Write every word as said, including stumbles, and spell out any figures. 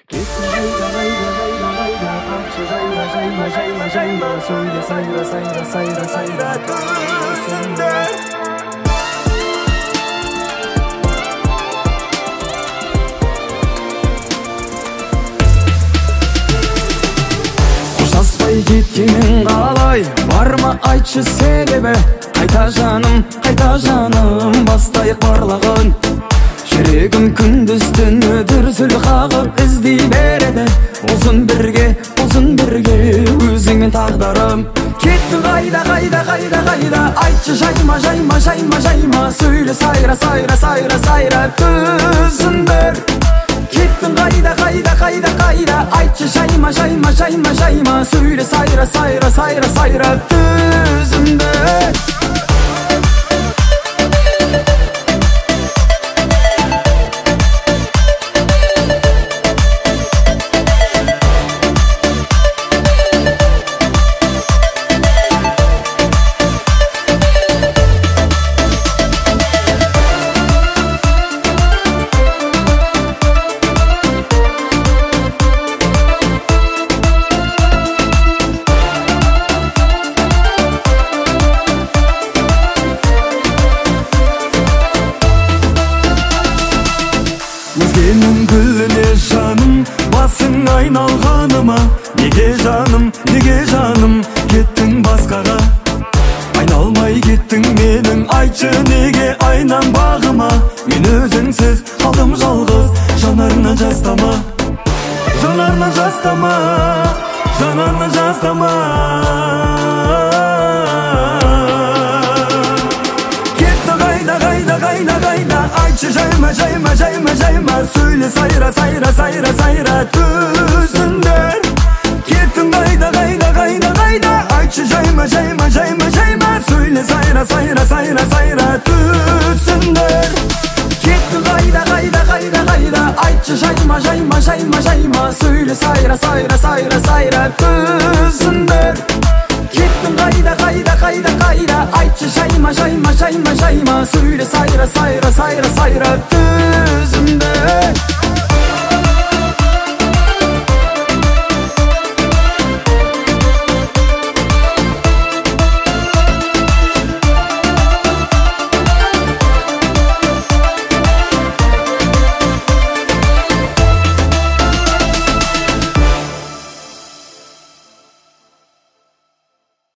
Gitme hayda hayda hayda hayda Akça jayma jayma jayma jayma Söyle sayra sayra sayra sayra Gözünde Қоштаспай кеткенің қалай Барма айтшы себебі Қайта жаным, қайта жаным Бастайық барлығын Жүрегім күндіз түні дүрсіл қағып іздей береді Ұзын бірге, ұзын бірге өзіңмен тағдырым Кеттің қайда, қайда, қайда, қайда Айтшы жайма, жайма, жайма, жайма Сөйле сайра, сайра, сайра, сайра Түзіндір Кеттің қайда, қайда, қайда, қайда Айтшы жайма, жайма, жайма, жайма Сөйле сайра, сайра, сайра, сайра Түзіндір Өзгенің гүліне жаным, басың айналғаныма Неге жаным, неге жаным, кеттің басқаға Айналмай кеттің менің, айтшы неге айнам бағыма Мен өзіңсіз қалдым жалғыз, жанарына жастама Жанарына жастама, жанарына жастама Кетті қайда, қайда, қайда, қайда Айтшы жайма, жайма, жайма, жайма Сөйле сайра, сайра, сайра, сайра Түзіндер Кеттің қайда, қайда, қайда, қайда Айтшы жайма, жайма, жайма, жайма Сөйле сайра, сайра, сайра, сайра Түзіндер Кеттің қайда, қайда, қайда, қайда Айтшы жайма, жайма, жайма, жайма Сөйле сайра, сайра, сайра, сайра Түзіндер Кеттің қайда, қайда, қайда, қайда Айтшы жайма, жайма, жайма, жайма Сөйле сайра, сайра, сайра, сайра Түзімді